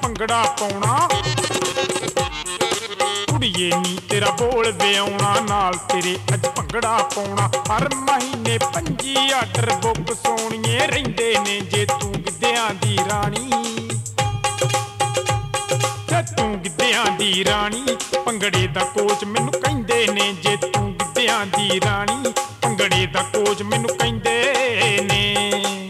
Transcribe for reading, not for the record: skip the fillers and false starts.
ਭੰਗੜਾ ਪਾਉਣਾ। ਕੁੜੀਏ ਨੀ ਤੇਰਾ ਬੋਲ ਵਿਆਉਣਾ, ਨਾਲ ਤੇਰੇ ਅੱਜ ਭੰਗੜਾ ਪਾਉਣਾ। ਹਰ ਮਹੀਨੇ 25 ਆਰਡਰ ਬੁੱਕ ਸੋਹਣੀਏ ਰਹਿੰਦੇ ਨੇ ਜੇ ਤੂੰ ਗਿੱਧਿਆਂ ਦੀ ਰਾਣੀ। ਜੇ ਤੂੰ ਗਿੱਧਿਆਂ ਦੀ ਰਾਣੀ, ਭੰਗੜੇ ਦਾ ਕੋਚ ਮੈਨੂੰ ਕਹਿੰਦੇ ਨੇ ਜੇ ਤੂੰ ਗਿੱਧਿਆਂ ਦੀ ਰਾਣੀ। ਭੰਗੜੇ ਦਾ ਕੋਚ ਮੈਨੂੰ ਕਹਿੰਦੇ ਨੇ।